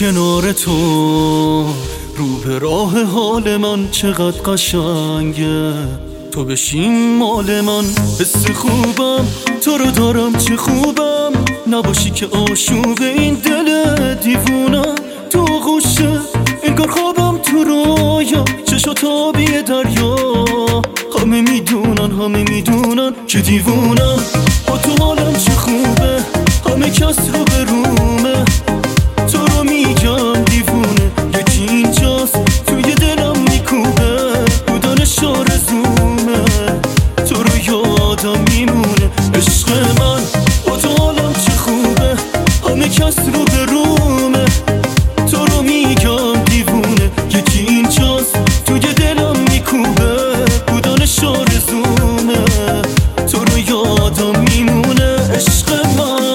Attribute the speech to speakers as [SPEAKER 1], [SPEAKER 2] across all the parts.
[SPEAKER 1] کنار تو رو به راه حال من چقدر قشنگه، تو بشین مال من. حس خوبم تو رو دارم چه خوبم، نباشی که آشوب این دل دیوونم. تو غوشه انگار خوابم تو رویا، چشا تابی دریا. همه میدونن که دیوونم، با تو حالم چه خوبه، همه کس رو به رومه. تو رو میگم دیوونه، یکی اینجاست توی دلم میکوبه، بودنش آرزومه. تو رو یادم میمونه عشق من، با تو حالم چه خوبه، همه کس رو به رومه. تو رو میگم دیوونه، یکی اینجاست توی دلم میکوبه، بودنش آرزومه. تو رو یادم میمونه عشق من.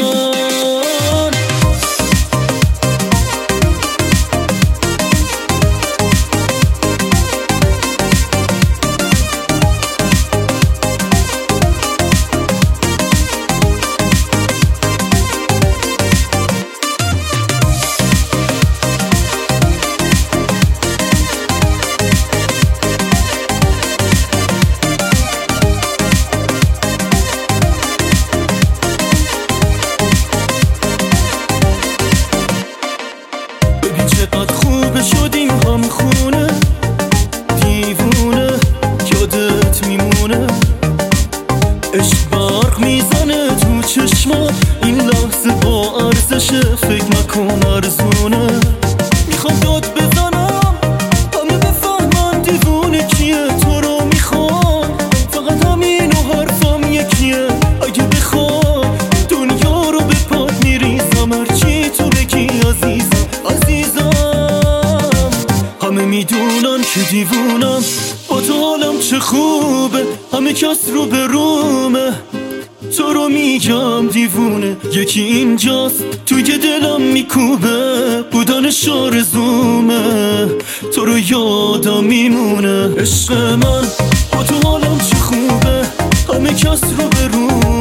[SPEAKER 1] چقدر خوبه شدیم هم خونه، دیوونه یادت میمونه. عشق برق میزنه تو چشمات، این لحظه با ارزشه، فکر نکن ارزونه. میخوام داد بزنم همه بفهمن دیوونه کیه، تو رو میخوام فقط همین و حرفم یکیه. اگه بخوام دنیا رو به پات میریزم، هرچی تو بگی عزیزم. همه میدونن که دیوونم، با تو حالم چه خوبه، همه کس رو به رومه. تو رو میگم دیوونه، یکی اینجاست توی دلم میکوبه، بودنش آرزومه. تو رو یادم میمونه عشق من، با تو حالم چه خوبه، همه کس رو به رومه.